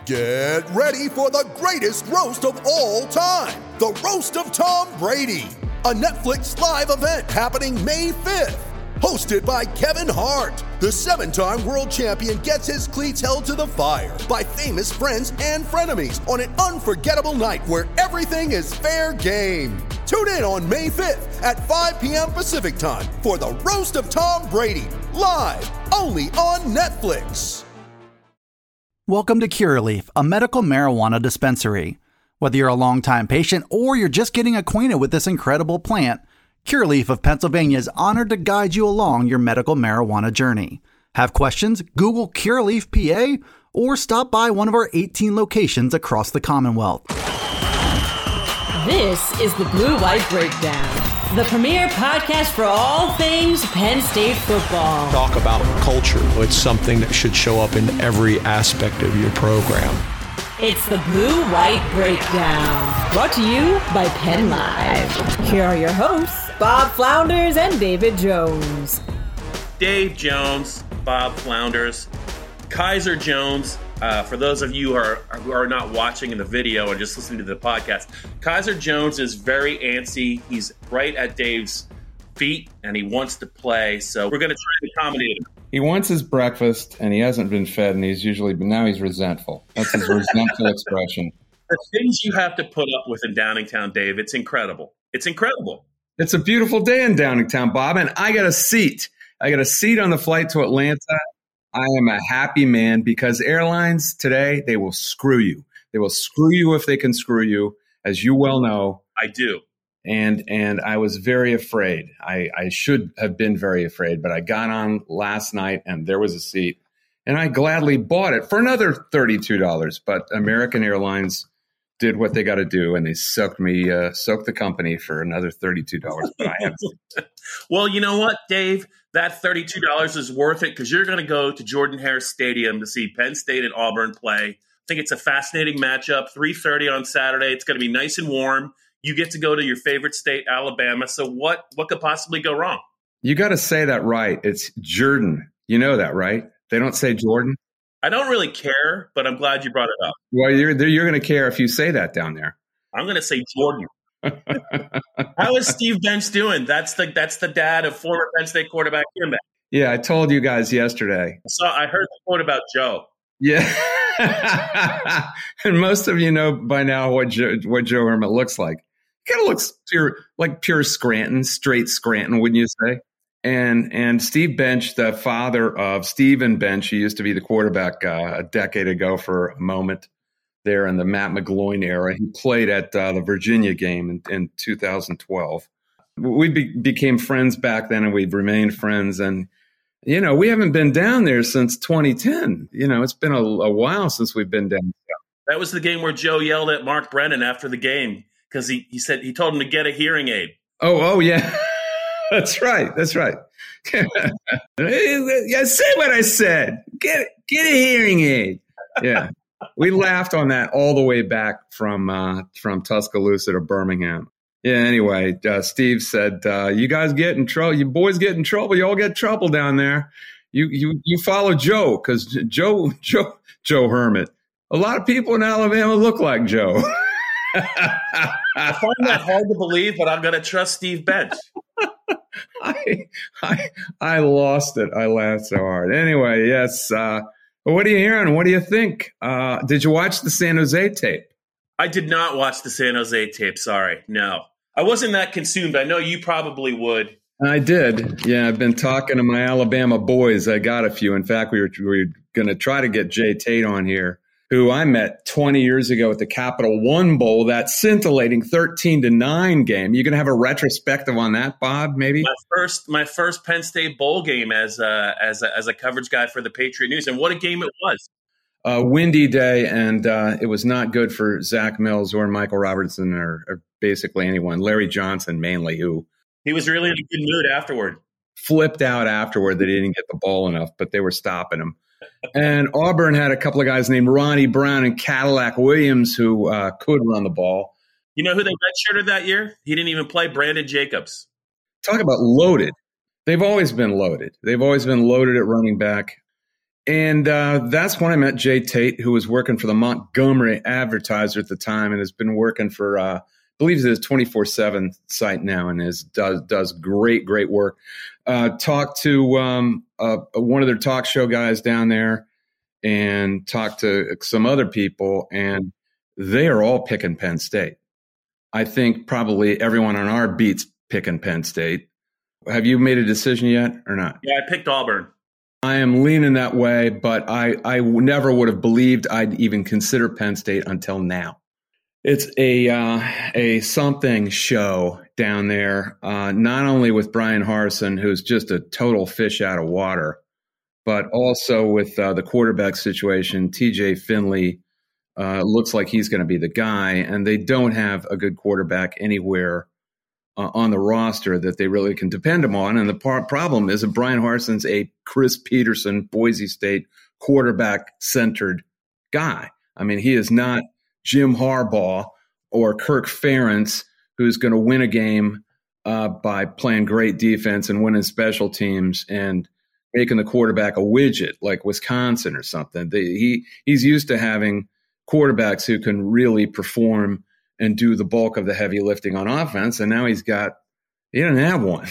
Get ready for the greatest roast of all time, the Roast of Tom Brady, a Netflix live event happening May 5th. Hosted by Kevin Hart, the 7-time world champion gets his cleats held to the fire by famous friends and frenemies on an unforgettable night where everything is fair game. Tune in on May 5th at 5 p.m. Pacific time for the Roast of Tom Brady, live only on Netflix. Welcome to Curaleaf, a medical marijuana dispensary. Whether you're a longtime patient or you're just getting acquainted with this incredible plant, Curaleaf of Pennsylvania is honored to guide you along your medical marijuana journey. Have questions? Google Curaleaf PA or stop by one of our 18 locations across the Commonwealth. This is the Blue White Breakdown, the premier podcast for all things Penn State football. Talk about culture. It's something that should show up in every aspect of your program. It's the Blue White Breakdown, brought to you by Penn Live. Here are your hosts, Bob Flounders and David Jones. Dave Jones, Bob Flounders, Kaiser Jones. For those of you who are not watching in the video and just listening to the podcast, Kaiser Jones is very antsy. He's right at Dave's feet, and he wants to play. So we're going to try to accommodate him. He wants his breakfast, and he hasn't been fed, and now he's resentful. That's his resentful expression. The things you have to put up with in Downingtown, Dave, it's incredible. It's incredible. It's a beautiful day in Downingtown, Bob, and I got a seat. I got a seat on the flight to Atlanta. I am a happy man because airlines today, they will screw you. They will screw you if they can screw you, as you well know. I do. And I was very afraid. I should have been very afraid, but I got on last night and there was a seat, and I gladly bought it for another $32. But American Airlines did what they got to do, and they soaked the company for another $32. But I have. Well, you know what, Dave? That $32 is worth it because you're going to go to Jordan-Hare Stadium to see Penn State and Auburn play. I think it's a fascinating matchup. 3:30 on Saturday. It's going to be nice and warm. You get to go to your favorite state, Alabama. So what could possibly go wrong? You got to say that right. It's Jordan. You know that, right? They don't say Jordan. I don't really care, but I'm glad you brought it up. Well, you're going to care if you say that down there. I'm going to say Jordan. How is Steve Bench doing? That's the dad of former Penn State quarterback Jim Bench. Yeah, I told you guys yesterday. So I heard the quote about Joe. Yeah. And most of you know by now what Joe Hermet looks like. He kind of looks pure Scranton, straight Scranton, wouldn't you say? And Steve Bench, the father of Stephen Bench, he used to be the quarterback a decade ago for a moment there in the Matt McGloin era. He played at the Virginia game in 2012. We became friends back then, and we've remained friends. And, we haven't been down there since 2010. It's been a while since we've been down there. That was the game where Joe yelled at Mark Brennan after the game because he said he told him to get a hearing aid. Oh, yeah. That's right. Yeah, say what I said. Get a hearing aid. Yeah. We laughed on that all the way back from Tuscaloosa to Birmingham. Yeah, anyway, Steve said, you guys get in trouble. You boys get in trouble. You all get trouble down there. You follow Joe because Joe Hermet. A lot of people in Alabama look like Joe. I find that hard to believe, but I'm going to trust Steve Bench. I lost it. I laughed so hard. Anyway, yes. What are you hearing? What do you think? Did you watch the San Jose tape? I did not watch the San Jose tape. Sorry. No. I wasn't that consumed. I know you probably would. I did. Yeah, I've been talking to my Alabama boys. I got a few. In fact, we were going to try to get Jay Tate on here, who I met 20 years ago at the Capital One Bowl, that scintillating 13-9 game. You going to have a retrospective on that, Bob, maybe? My first Penn State bowl game as a coverage guy for the Patriot News. And what a game it was. Windy day, and it was not good for Zach Mills or Michael Robertson or basically anyone. Larry Johnson mainly, who he was really in a good mood afterward. Flipped out afterward that he didn't get the ball enough, but they were stopping him. And Auburn had a couple of guys named Ronnie Brown and Cadillac Williams who could run the ball. You know who they redshirted that year? He didn't even play. Brandon Jacobs. Talk about loaded. They've always been loaded. They've always been loaded at running back. And that's when I met Jay Tate, who was working for the Montgomery Advertiser at the time and has been working for, I believe it's his 24/7 site now and does great work. Talked to one of their talk show guys down there and talked to some other people, and they are all picking Penn State. I think probably everyone on our beat's picking Penn State. Have you made a decision yet or not? Yeah, I picked Auburn. I am leaning that way, but I never would have believed I'd even consider Penn State until now. It's a something show down there, not only with Brian Harsin, who's just a total fish out of water, but also with the quarterback situation. TJ Finley looks like he's going to be the guy, and they don't have a good quarterback anywhere on the roster that they really can depend on. And the problem is that Brian Harsin's a Chris Peterson, Boise State quarterback-centered guy. I mean, he is not Jim Harbaugh or Kirk Ferentz, who's going to win a game by playing great defense and winning special teams and making the quarterback a widget like Wisconsin or something. He's used to having quarterbacks who can really perform and do the bulk of the heavy lifting on offense. And now he doesn't have one.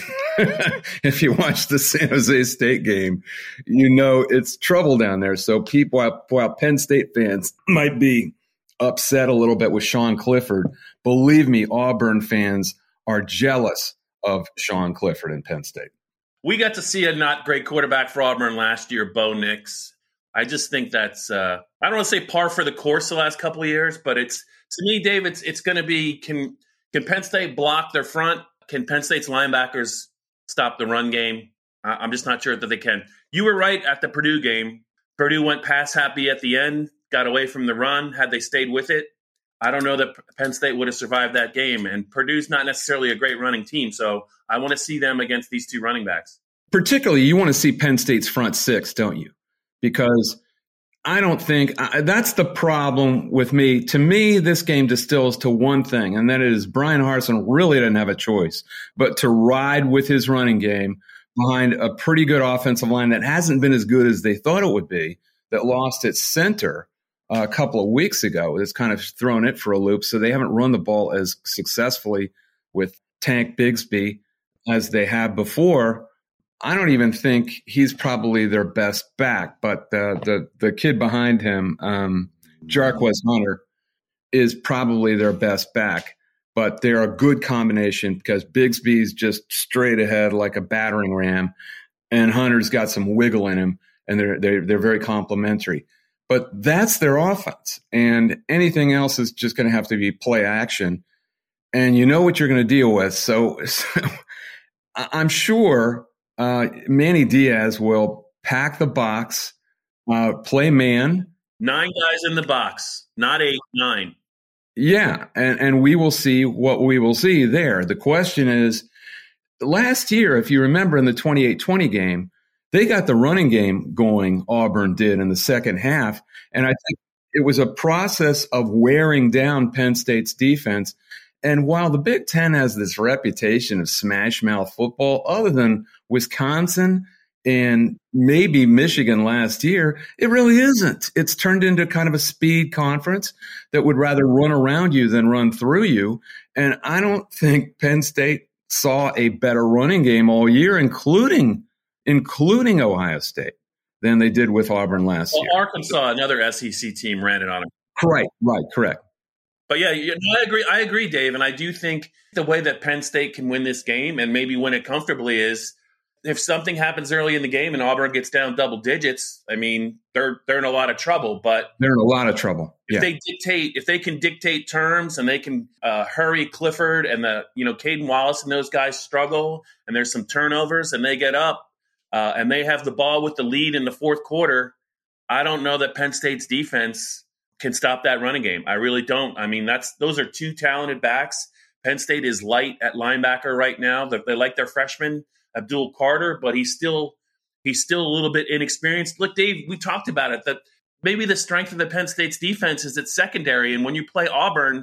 If you watch the San Jose State game, you know it's trouble down there. So while Penn State fans might be upset a little bit with Sean Clifford, believe me, Auburn fans are jealous of Sean Clifford in Penn State. We got to see a not great quarterback for Auburn last year, Bo Nix. I just think that's I don't want to say par for the course the last couple of years, but it's, to me, Dave, it's going to be, can Penn State block their front? Can Penn State's linebackers stop the run game? I'm just not sure that they can. You were right at the Purdue game. Purdue went pass happy at the end, got away from the run. Had they stayed with it, I don't know that Penn State would have survived that game. And Purdue's not necessarily a great running team, so I want to see them against these two running backs. Particularly, you want to see Penn State's front six, don't you? Because I don't think that's the problem with me. To me, this game distills to one thing, and that is Brian Harsin really didn't have a choice but to ride with his running game behind a pretty good offensive line that hasn't been as good as they thought it would be, that lost its center a couple of weeks ago. It's kind of thrown it for a loop, so they haven't run the ball as successfully with Tank Bigsby as they have before. I don't even think he's probably their best back, but the kid behind him, Jarquez Hunter, is probably their best back. But they're a good combination because Bigsby's just straight ahead like a battering ram, and Hunter's got some wiggle in him, and they're very complementary. But that's their offense, and anything else is just going to have to be play action, and you know what you're going to deal with. So I'm sure Manny Diaz will pack the box, play man. 9 guys in the box, not 8, 9. Yeah, and we will see what we will see there. The question is, last year, if you remember in the 28-20 game, they got the running game going, Auburn did, in the second half. And I think it was a process of wearing down Penn State's defense. And while the Big Ten has this reputation of smash mouth football, other than Wisconsin and maybe Michigan last year, it really isn't. It's turned into kind of a speed conference that would rather run around you than run through you. And I don't think Penn State saw a better running game all year, including Ohio State, than they did with Auburn last year. Arkansas, another SEC team, ran it on them. Right, correct. But yeah, I agree, Dave. And I do think the way that Penn State can win this game and maybe win it comfortably is if something happens early in the game and Auburn gets down double digits, I mean, they're in a lot of trouble. But they're in a lot of trouble. If they can dictate terms and they can hurry Clifford and Caden Wallace and those guys struggle and there's some turnovers and they get up and they have the ball with the lead in the fourth quarter, I don't know that Penn State's defense can stop that running game. I really don't. I mean, those are two talented backs. Penn State is light at linebacker right now. They like their freshman Abdul Carter, but he's still a little bit inexperienced. Look, Dave, we talked about it, that maybe the strength of the Penn State's defense is its secondary. And when you play Auburn,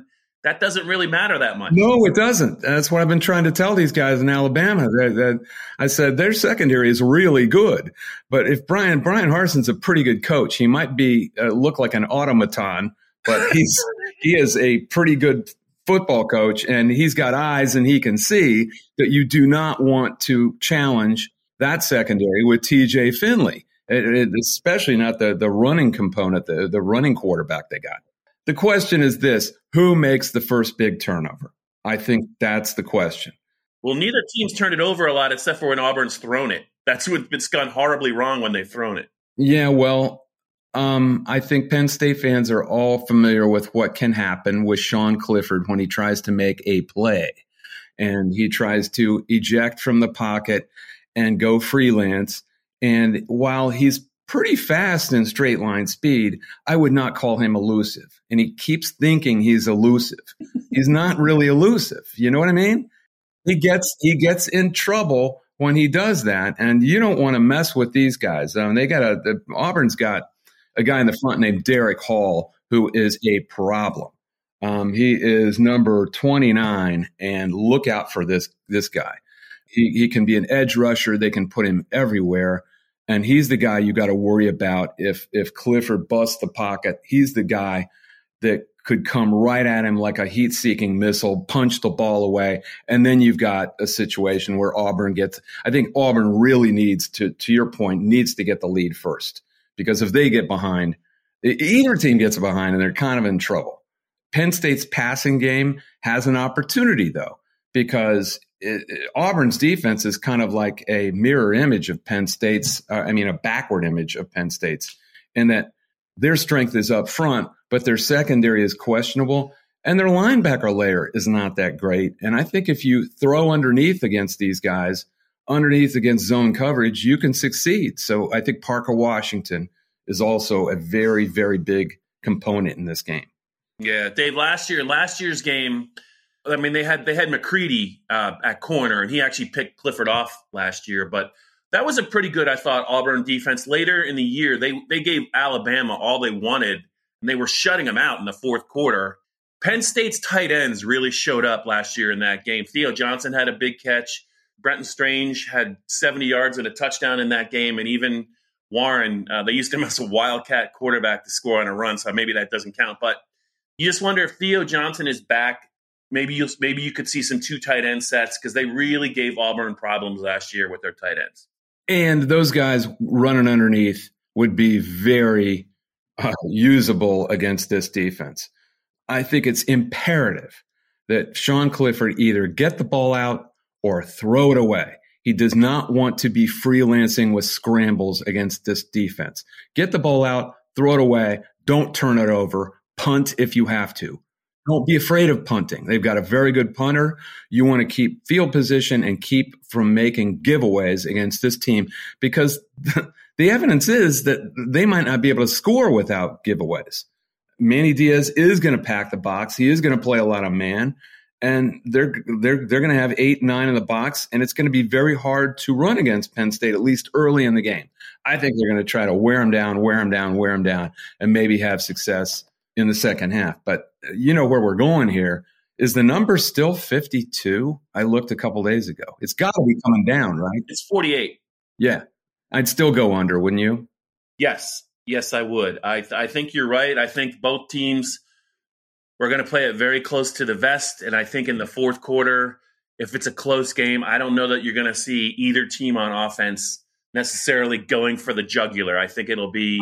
that doesn't really matter that much. No, it doesn't. That's what I've been trying to tell these guys in Alabama. I said their secondary is really good, but if Brian Harsin's a pretty good coach, he might be look like an automaton, but he is a pretty good football coach, and he's got eyes and he can see that you do not want to challenge that secondary with TJ Finley, especially not the running component, the running quarterback they got. The question is this: who makes the first big turnover? I think that's the question. Well, neither team's turned it over a lot except for when Auburn's thrown it. That's when it's gone horribly wrong when they've thrown it. Yeah, well, I think Penn State fans are all familiar with what can happen with Sean Clifford when he tries to make a play and he tries to eject from the pocket and go freelance. And while he's pretty fast in straight line speed, I would not call him elusive. And he keeps thinking he's elusive. He's not really elusive. You know what I mean? He gets in trouble when he does that. And you don't want to mess with these guys. Auburn's got a guy in the front named Derek Hall, who is a problem. He is number 29, and look out for this guy. He can be an edge rusher. They can put him everywhere. And he's the guy you got to worry about if Clifford busts the pocket. He's the guy that could come right at him like a heat-seeking missile, punch the ball away, and then you've got a situation where Auburn really needs to your point, needs to get the lead first. Because if they get behind, either team gets behind and they're kind of in trouble. Penn State's passing game has an opportunity, though, because Auburn's defense is kind of like a mirror image of Penn State's, a backward image of Penn State's, in that their strength is up front, but their secondary is questionable, and their linebacker layer is not that great. And I think if you throw underneath against these guys, underneath against zone coverage, you can succeed. So I think Parker Washington is also a very, very big component in this game. Yeah, Dave, last year's game, I mean, they had McCready at corner, and he actually picked Clifford off last year. But that was a pretty good, I thought, Auburn defense. Later in the year, they gave Alabama all they wanted, and they were shutting them out in the fourth quarter. Penn State's tight ends really showed up last year in that game. Theo Johnson had a big catch. Brenton Strange had 70 yards and a touchdown in that game. And even Warren, they used him as a wildcat quarterback to score on a run, so maybe that doesn't count. But you just wonder if Theo Johnson is back. Maybe you could see some two tight end sets, because they really gave Auburn problems last year with their tight ends. And those guys running underneath would be very usable against this defense. I think it's imperative that Sean Clifford either get the ball out or throw it away. He does not want to be freelancing with scrambles against this defense. Get the ball out, throw it away, don't turn it over, punt if you have to. Don't be afraid of punting. They've got a very good punter. You want to keep field position and keep from making giveaways against this team, because the evidence is that they might not be able to score without giveaways. Manny Diaz is going to pack the box. He is going to play a lot of man, and they're going to have 8-9 in the box, and it's going to be very hard to run against Penn State, at least early in the game. I think they're going to try to wear them down, and maybe have success in the second half. But you know where we're going here. Is the number still 52? I looked a couple days ago. It's got to be coming down, right? It's 48. Yeah. I'd still go under, wouldn't you? Yes, I would. I think you're right. I think both teams were going to play it very close to the vest. And I think in the fourth quarter, if it's a close game, I don't know that you're going to see either team on offense necessarily going for the jugular. I think it'll be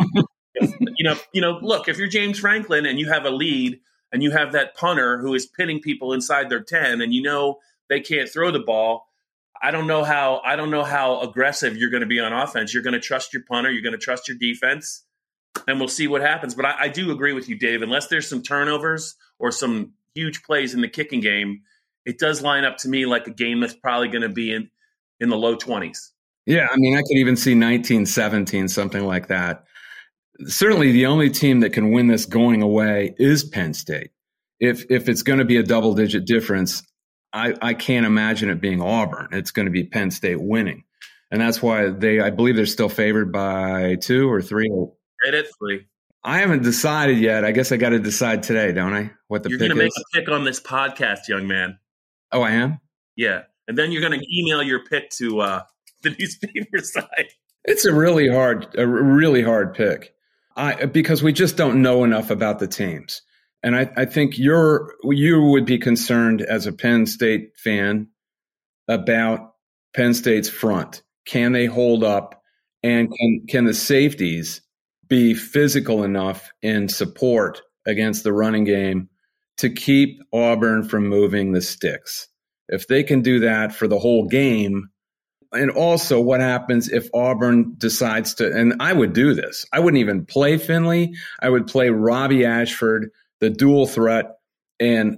look, if you're James Franklin and you have a lead and you have that punter who is pinning people inside their 10 and you know they can't throw the ball, I don't know how aggressive you're going to be on offense. You're going to trust your punter, you're going to trust your defense, and we'll see what happens. But I do agree with you, Dave. Unless there's some turnovers or some huge plays in the kicking game, it does line up to me like a game that's probably going to be in the low 20s. Yeah, I mean, I could even see 19-17, something like that. Certainly the only team that can win this going away is Penn State. If it's going to be a double-digit difference, I can't imagine it being Auburn. It's going to be Penn State winning. And that's why I believe they're still favored by 2 or 3. Right at 3. I haven't decided yet. I guess I got to decide today, don't I? What the You're pick going to make is? a pick on this podcast, young man. Oh, I am? Yeah. And then you're going to email your pick to the newspaper site. It's a really hard pick. Because we just don't know enough about the teams. And I think you would be concerned as a Penn State fan about Penn State's front. Can they hold up? And can the safeties be physical enough in support against the running game to keep Auburn from moving the sticks? If they can do that for the whole game, and also what happens if Auburn decides to, and I would do this. I wouldn't even play Finley. I would play Robbie Ashford, the dual threat, and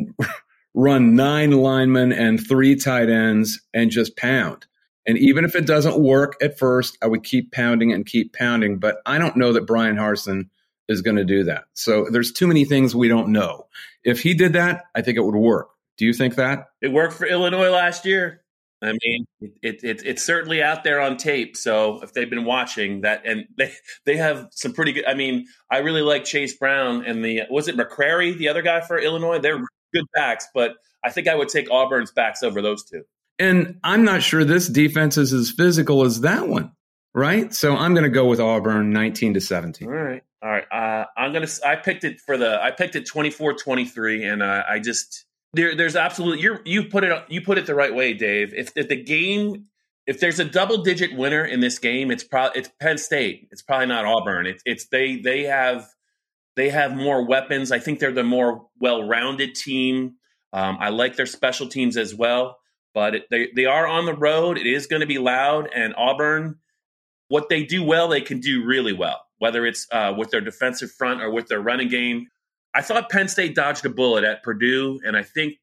run 9 linemen and 3 tight ends and just pound. And even if it doesn't work at first, I would keep pounding and keep pounding. But I don't know that Brian Harsin is going to do that. So there's too many things we don't know. If he did that, I think it would work. Do you think that? It worked for Illinois last year. I mean, it's certainly out there on tape. So if they've been watching that, and they have some pretty good. I mean, I really like Chase Brown and was it McCrary, the other guy for Illinois? They're good backs, but I think I would take Auburn's backs over those two. And I'm not sure this defense is as physical as that one, right? So I'm going to go with Auburn 19-17. All right. I picked it 24-23, and I just. There's absolutely you put it the right way, Dave. If there's a double-digit winner in this game, it's Penn State. It's probably not Auburn. They have more weapons. I think they're the more well-rounded team. I like their special teams as well, but they are on the road. It is going to be loud, and Auburn, what they do well, they can do really well. Whether it's with their defensive front or with their running game. I thought Penn State dodged a bullet at Purdue, and I think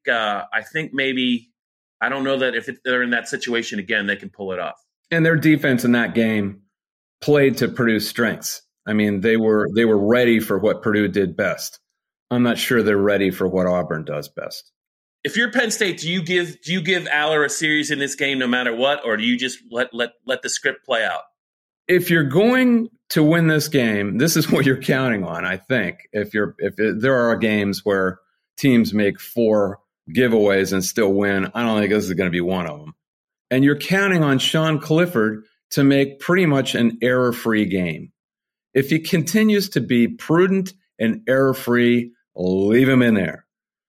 maybe I don't know that if they're in that situation again, they can pull it off. And their defense in that game played to Purdue's strengths. I mean, they were ready for what Purdue did best. I'm not sure they're ready for what Auburn does best. If you're Penn State, do you give Aller a series in this game no matter what, or do you just let the script play out? If you're going to win this game, this is what you're counting on, I think. If there are games where teams make 4 giveaways and still win, I don't think this is going to be one of them. And you're counting on Sean Clifford to make pretty much an error-free game. If he continues to be prudent and error-free, leave him in there.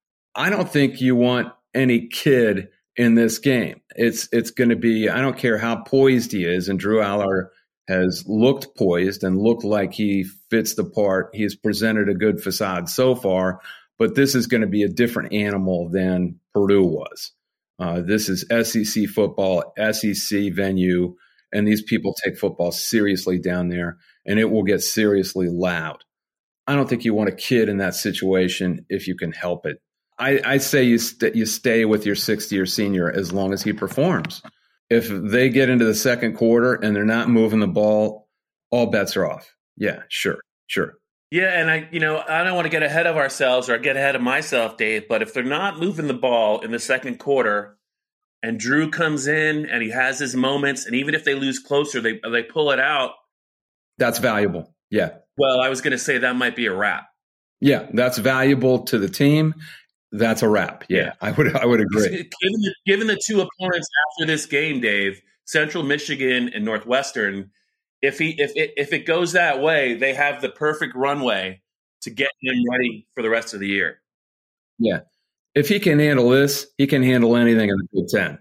I don't think you want any kid in this game. It's going to be, I don't care how poised he is, and Drew Aller has looked poised and looked like he fits the part. He's presented a good facade so far, but this is going to be a different animal than Purdue was. This is SEC football, SEC venue, and these people take football seriously down there, and it will get seriously loud. I don't think you want a kid in that situation if you can help it. I say you stay with your 6th-year senior as long as he performs. If they get into the second quarter and they're not moving the ball, all bets are off. Yeah, sure. Yeah, and I don't want to get ahead of ourselves or get ahead of myself, Dave, but if they're not moving the ball in the second quarter and Drew comes in and he has his moments, and even if they lose closer, they pull it out. That's valuable. Yeah. Well, I was going to say that might be a wrap. Yeah, that's valuable to the team. That's a wrap. Yeah, I would agree. Given the two opponents after this game, Dave, Central Michigan and Northwestern, if it goes that way, they have the perfect runway to get him ready for the rest of the year. Yeah, if he can handle this, he can handle anything in the Big Ten.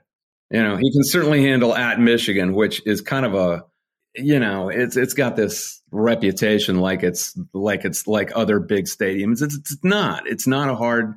He can certainly handle at Michigan, which is kind of a, it's got this reputation like it's like other big stadiums. It's not a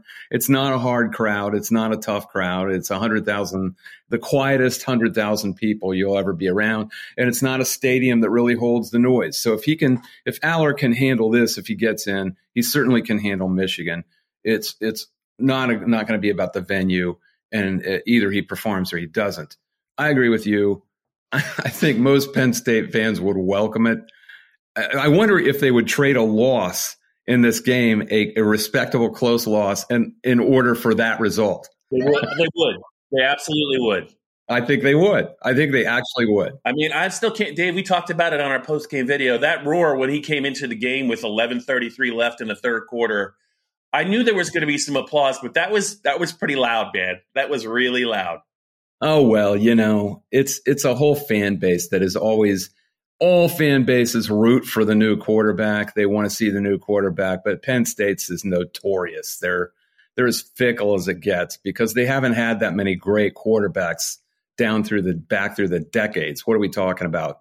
hard crowd. It's not a tough crowd. It's 100,000, the quietest 100,000 people you'll ever be around. And it's not a stadium that really holds the noise. So if Aller can handle this, if he gets in, he certainly can handle Michigan. It's not going to be about the venue, and either he performs or he doesn't. I agree with you. I think most Penn State fans would welcome it. I wonder if they would trade a loss in this game, a respectable close loss, and in order for that result. They would. They absolutely would. I think they would. I think they actually would. I mean, I still can't, Dave, we talked about it on our post-game video. That roar when he came into the game with 11:33 left in the third quarter, I knew there was going to be some applause, but that was pretty loud, man. That was really loud. Oh, well, it's a whole fan base that is always, all fan bases root for the new quarterback. They want to see the new quarterback, but Penn State's is notorious. They're as fickle as it gets because they haven't had that many great quarterbacks back through the decades. What are we talking about?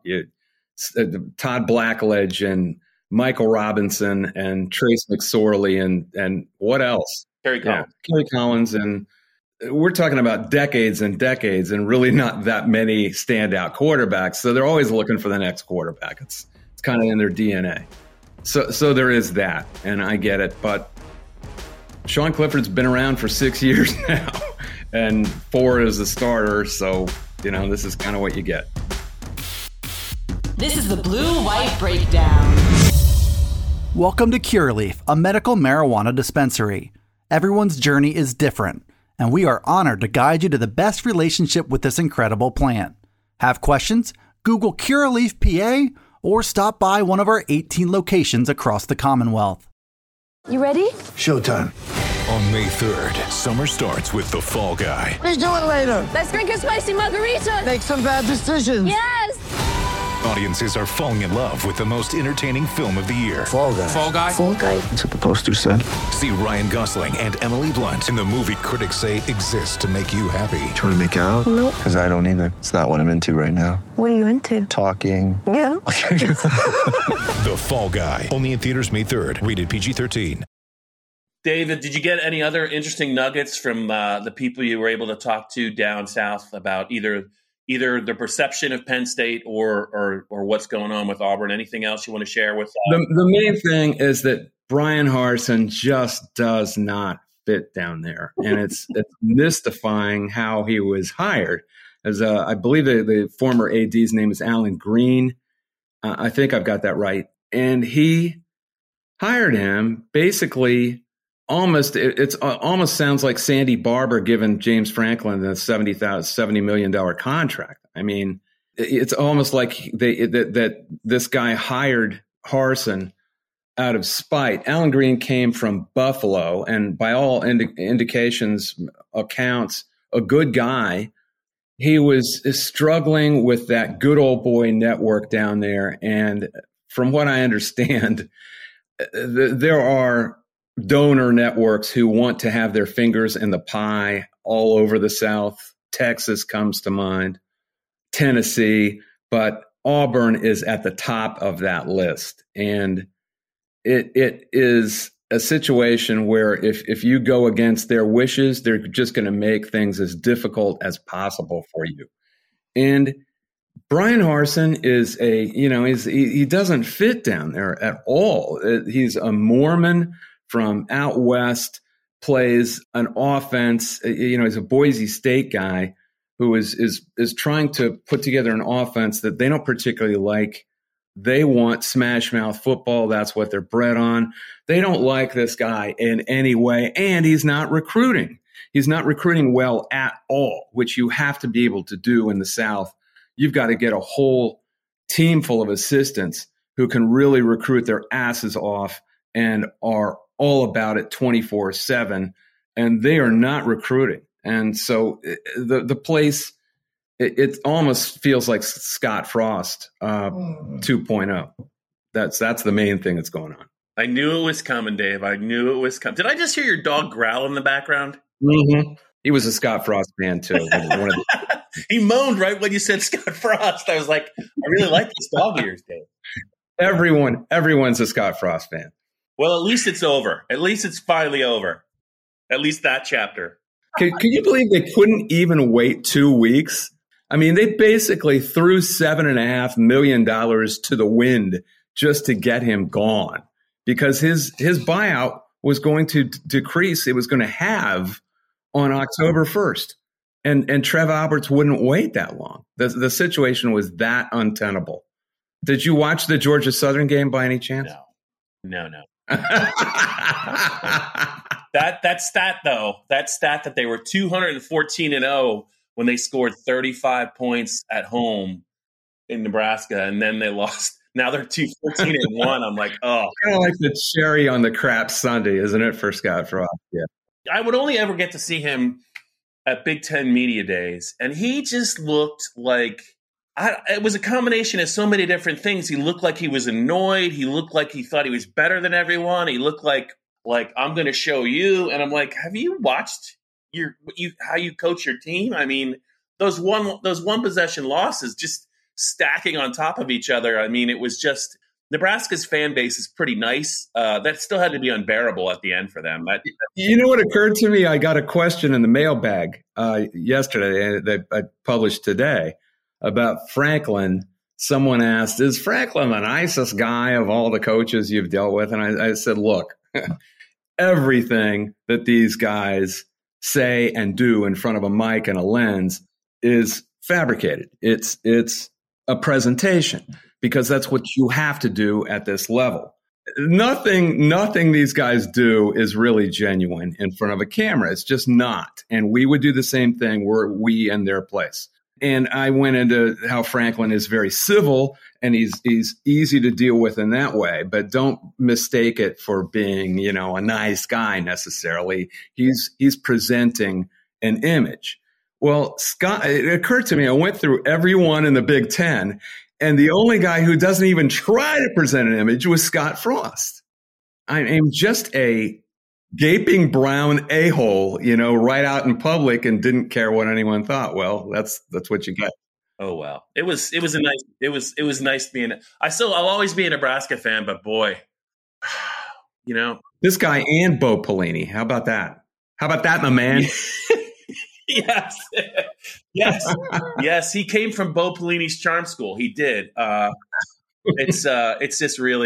Todd Blackledge and Michael Robinson and Trace McSorley and what else? Kerry Collins. Kerry Collins. And we're talking about decades and decades and really not that many standout quarterbacks. So they're always looking for the next quarterback. It's kind of in their DNA. So there is that, and I get it. But Sean Clifford's been around for 6 years now. And 4 is the starter, so, this is kind of what you get. This is the Blue-White Breakdown. Welcome to Curaleaf, a medical marijuana dispensary. Everyone's journey is different, and we are honored to guide you to the best relationship with this incredible plant. Have questions? Google Curaleaf PA or stop by one of our 18 locations across the Commonwealth. You ready? Showtime. On May 3rd, summer starts with The Fall Guy. Let's do it later. Let's drink a spicy margarita. Make some bad decisions. Yes. Audiences are falling in love with the most entertaining film of the year. Fall Guy. Fall Guy? Fall Guy. That's what the poster said. See Ryan Gosling and Emily Blunt in the movie critics say exists to make you happy. Trying to make it out? Nope. Because I don't either. It's not what I'm into right now. What are you into? Talking. Yeah. The Fall Guy. Only in theaters May 3rd. Rated PG-13. David, did you get any other interesting nuggets from the people you were able to talk to down south about either the perception of Penn State or what's going on with Auburn? Anything else you want to share with us? The main thing is that Brian Harsin just does not fit down there, and it's mystifying how he was hired. As I believe the former AD's name is Alan Green. I think I've got that right, and he hired him basically. It almost sounds like Sandy Barber giving James Franklin the $70 million contract. I mean, it's almost like that this guy hired Harsin out of spite. Alan Green came from Buffalo, and by all accounts, a good guy. He was struggling with that good old boy network down there, and from what I understand, there are donor networks who want to have their fingers in the pie all over the South. Texas comes to mind, Tennessee, but Auburn is at the top of that list. And it is a situation where if you go against their wishes, they're just going to make things as difficult as possible for you. And Brian Harsin is he doesn't fit down there at all. He's a Mormon from out west, plays an offense. He's a Boise State guy who is trying to put together an offense that they don't particularly like. They want smash mouth football. That's what they're bred on. They don't like this guy in any way, and he's not recruiting. He's not recruiting well at all, which you have to be able to do in the South. You've got to get a whole team full of assistants who can really recruit their asses off and are all about it 24/7, and they are not recruiting. And so the place, it almost feels like Scott Frost 2.0. That's the main thing that's going on. I knew it was coming, Dave. I knew it was coming. Did I just hear your dog growl in the background? Mm-hmm. He was a Scott Frost fan too. He moaned right when you said Scott Frost. I was like, I really like this dog of yours, Dave. Everyone's a Scott Frost fan. Well, at least it's over. At least it's finally over. At least that chapter. Can you believe they couldn't even wait 2 weeks? I mean, they basically threw $7.5 million to the wind just to get him gone because his buyout was going to decrease. It was going to halve on October 1st. And Trev Alberts wouldn't wait that long. The situation was that untenable. Did you watch the Georgia Southern game by any chance? No. That stat that they were 214-0 when they scored 35 points at home in Nebraska, and then they lost. Now they're 14-1. I'm like, oh. Kind of like the cherry on the crap sundae, isn't it, for Scott Frost? Yeah. I would only ever get to see him at Big Ten Media Days, and he just looked like it was a combination of so many different things. He looked like he was annoyed. He looked like he thought he was better than everyone. He looked like I'm going to show you. And I'm like, have you watched how you coach your team? I mean, those one possession losses just stacking on top of each other. I mean, it was just Nebraska's fan base is pretty nice. That still had to be unbearable at the end for them. You know what occurred to me? I got a question in the mailbag yesterday that I published today about Franklin. Someone asked, is Franklin the nicest guy of all the coaches you've dealt with? And I said, look, everything that these guys say and do in front of a mic and a lens is fabricated. It's a presentation, because that's what you have to do at this level. Nothing these guys do is really genuine in front of a camera. It's just not. And we would do the same thing were we in their place. And I went into how Franklin is very civil and he's easy to deal with in that way, but don't mistake it for being, a nice guy necessarily. He's presenting an image. Well, Scott, it occurred to me, I went through everyone in the Big Ten, and the only guy who doesn't even try to present an image was Scott Frost. I am just a gaping brown a-hole, right out in public and didn't care what anyone thought. Well, that's what you get. Oh, well, it was nice being, I'll always be a Nebraska fan, but boy, this guy and Bo Pelini. How about that? My man? Yes. He came from Bo Pelini's charm school. He did. It's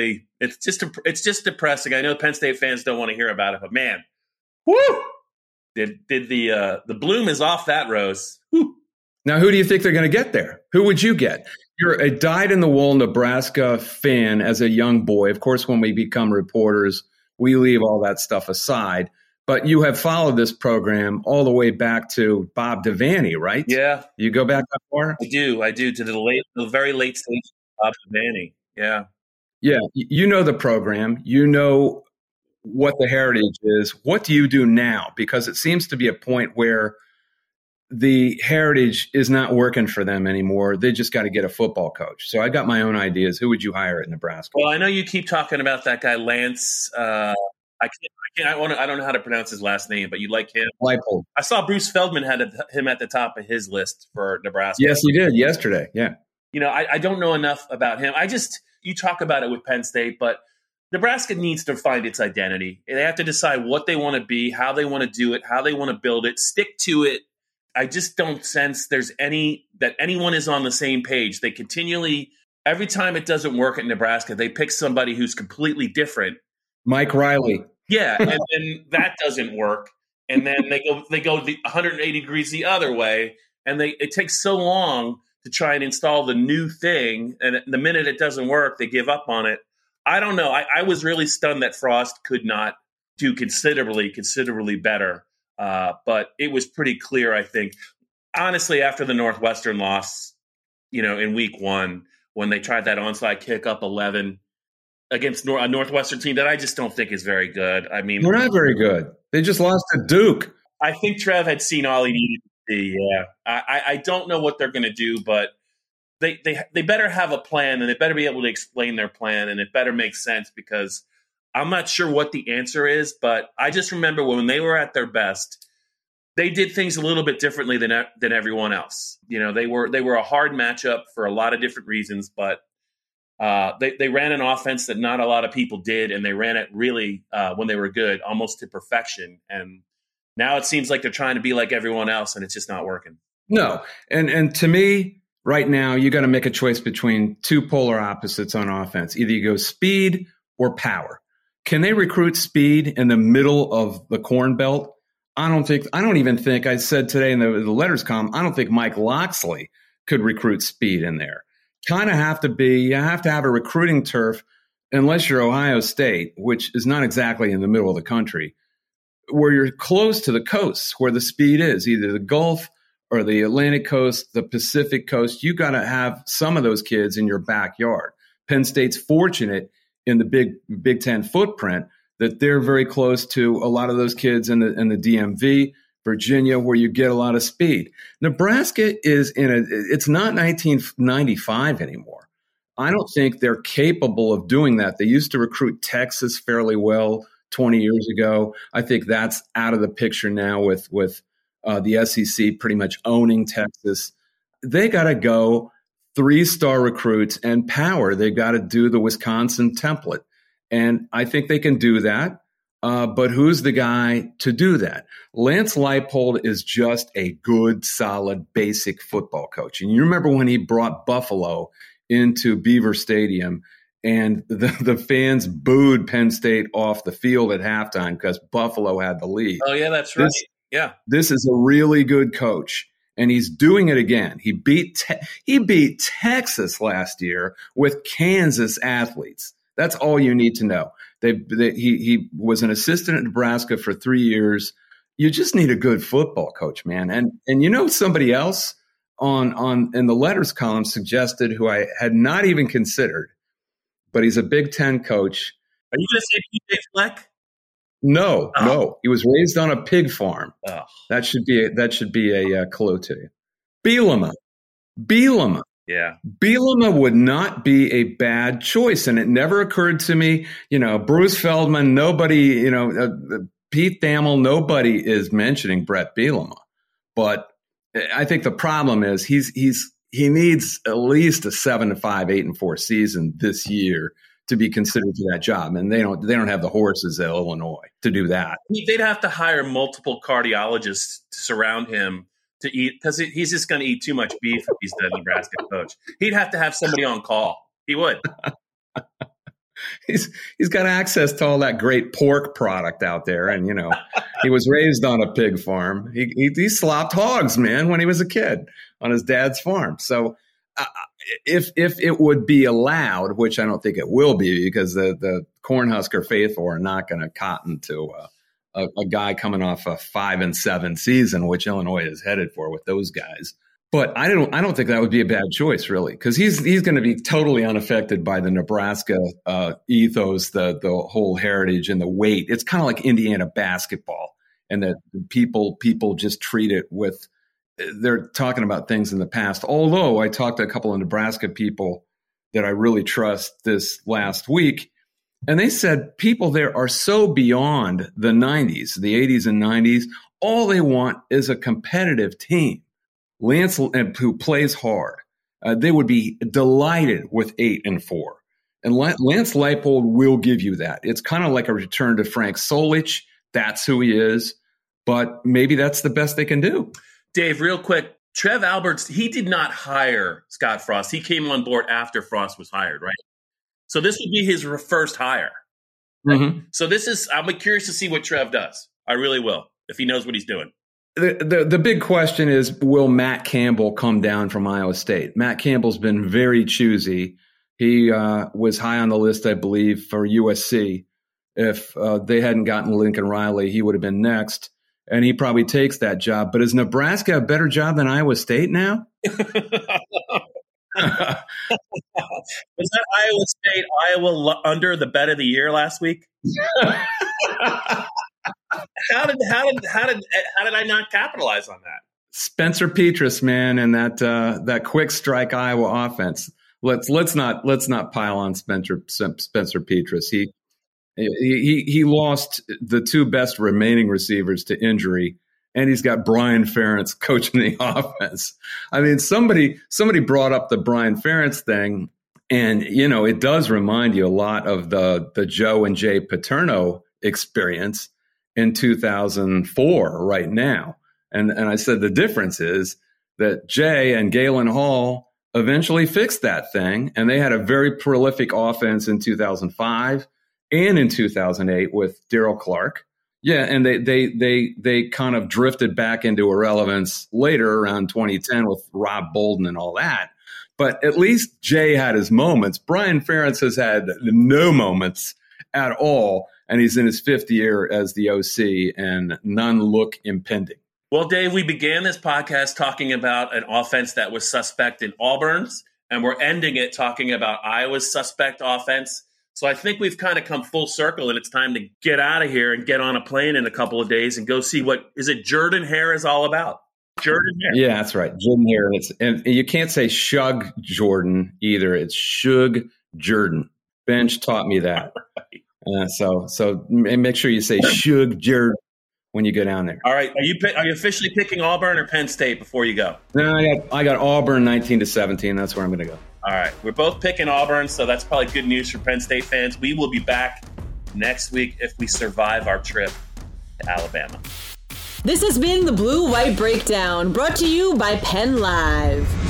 just depressing. I know Penn State fans don't want to hear about it, but man, whoo! Did the bloom is off that rose. Whew. Now, who do you think they're going to get there? Who would you get? You're a dyed-in-the-wool Nebraska fan as a young boy. Of course, when we become reporters, we leave all that stuff aside. But you have followed this program all the way back to Bob Devaney, right? Yeah. You go back that far? I do. To the very late stage of Bob Devaney. Yeah. Yeah. You know the program. You know what the heritage is. What do you do now? Because it seems to be a point where the heritage is not working for them anymore. They just got to get a football coach. So I got my own ideas. Who would you hire at Nebraska? Well, I know you keep talking about that guy, Lance. I don't know how to pronounce his last name, but you like him. Leipold. I saw Bruce Feldman had him at the top of his list for Nebraska. Yes, he did yesterday. Yeah. I don't know enough about him. You talk about it with Penn State, but Nebraska needs to find its identity. They have to decide what they want to be, how they want to do it, how they want to build it, stick to it. I just don't sense that anyone is on the same page. They continually, every time it doesn't work at Nebraska, they pick somebody who's completely different. Mike Riley. Yeah, and then that doesn't work. And then they go the 180 degrees the other way, and it takes so long to try and install the new thing, and the minute it doesn't work, they give up on it. I don't know. I was really stunned that Frost could not do considerably better. But it was pretty clear, I think, honestly, after the Northwestern loss, in week 1, when they tried that onside kick up 11 against a Northwestern team that I just don't think is very good. I mean, we're not very good. They just lost to Duke. I think Trev had seen all he needed to see. Yeah, I don't know what they're going to do, but they better have a plan, and they better be able to explain their plan, and it better make sense, because I'm not sure what the answer is, but I just remember when they were at their best, they did things a little bit differently than everyone else. They were a hard matchup for a lot of different reasons, but they ran an offense that not a lot of people did, and they ran it really when they were good, almost to perfection. And now it seems like they're trying to be like everyone else, and it's just not working. No, and to me, right now, you got to make a choice between two polar opposites on offense. Either you go speed or power. Can they recruit speed in the middle of the Corn Belt? I don't even think, I said today in the letters column, I don't think Mike Loxley could recruit speed in there. You have to have a recruiting turf, unless you're Ohio State, which is not exactly in the middle of the country, where you're close to the coast, where the speed is, either the Gulf or the Atlantic Coast, the Pacific Coast, you got to have some of those kids in your backyard. Penn State's fortunate in the Big Ten footprint that they're very close to a lot of those kids in the DMV, Virginia, where you get a lot of speed. Nebraska is it's not 1995 anymore. I don't think they're capable of doing that. They used to recruit Texas fairly well 20 years ago. I think that's out of the picture now with the SEC pretty much owning Texas. They got to go 3-star recruits and power. They got to do the Wisconsin template. And I think they can do that. But who's the guy to do that? Lance Leipold is just a good, solid, basic football coach. And you remember when he brought Buffalo into Beaver Stadium and the fans booed Penn State off the field at halftime because Buffalo had the lead. Oh, yeah, that's right. This is a really good coach, and he's doing it again. He beat Texas last year with Kansas athletes. That's all you need to know. He was an assistant at Nebraska for 3 years. You just need a good football coach, man. And somebody else on in the letters column suggested, who I had not even considered, but he's a Big Ten coach. Are you going to say P.J. Fleck? No. He was raised on a pig farm. Oh. That should be a clue to you. Bielema. Yeah. Bielema would not be a bad choice, and it never occurred to me. Bruce Feldman, nobody. Pete Thamel, nobody is mentioning Brett Bielema, but I think the problem is he needs at least a 7-5, 8-4 season this year to be considered for that job, and they don't have the horses at Illinois to do that. They'd have to hire multiple cardiologists to surround him to eat, because he's just going to eat too much beef if he's the Nebraska coach. He'd have to have somebody on call. He would. He's got access to all that great pork product out there, and he was raised on a pig farm. He slopped hogs, man, when he was a kid on his dad's farm. So if it would be allowed, which I don't think it will be, because the Cornhusker faithful are not going to cotton to a guy coming off a 5-7 season, which Illinois is headed for with those guys. But I don't think that would be a bad choice, really, because he's going to be totally unaffected by the Nebraska ethos, the whole heritage and the weight. It's kind of like Indiana basketball, and that people just treat it with. They're talking about things in the past. Although I talked to a couple of Nebraska people that I really trust this last week, and they said people there are so beyond the 90s, the 80s and 90s. All they want is a competitive team. Lance, who plays hard, they would be delighted with 8-4. And Lance Leipold will give you that. It's kind of like a return to Frank Solich. That's who he is. But maybe that's the best they can do. Dave, real quick, Trev Alberts, he did not hire Scott Frost. He came on board after Frost was hired, right? So this would be his first hire. Mm-hmm. So I'm curious to see what Trev does. I really will, if he knows what he's doing. The big question is, will Matt Campbell come down from Iowa State? Matt Campbell's been very choosy. He was high on the list, I believe, for USC. If they hadn't gotten Lincoln Riley, he would have been next, and he probably takes that job. But is Nebraska a better job than Iowa State now? Was that Iowa State, Iowa under the bet of the year last week? How did I not capitalize on that? Spencer Petras, man, and that quick strike Iowa offense. Let's not pile on Spencer Petras. He lost the two best remaining receivers to injury, and he's got Brian Ferentz coaching the offense. I mean, somebody brought up the Brian Ferentz thing, and it does remind you a lot of the Joe and Jay Paterno experience in 2004 right now. And I said the difference is that Jay and Galen Hall eventually fixed that thing, and they had a very prolific offense in 2005 and in 2008 with Darryl Clark. Yeah, and they kind of drifted back into irrelevance later around 2010 with Rob Bolden and all that. But at least Jay had his moments. Brian Ferentz has had no moments at all, and he's in his fifth year as the OC, and none look impending. Well, Dave, we began this podcast talking about an offense that was suspect in Auburn's, and we're ending it talking about Iowa's suspect offense. So I think we've kind of come full circle, and it's time to get out of here and get on a plane in a couple of days and go see what is it Jordan Hare is all about. Jordan Hare. Yeah, that's right. Jordan Hare. And you can't say Shug Jordan either. It's Shug Jordan. Bench taught me that. Right. So make sure you say Shug Jordan when you go down there. All right. Are you officially picking Auburn or Penn State before you go? No, I got Auburn 19-17. That's where I'm going to go. All right. We're both picking Auburn, so that's probably good news for Penn State fans. We will be back next week if we survive our trip to Alabama. This has been the Blue White Breakdown, brought to you by Penn Live.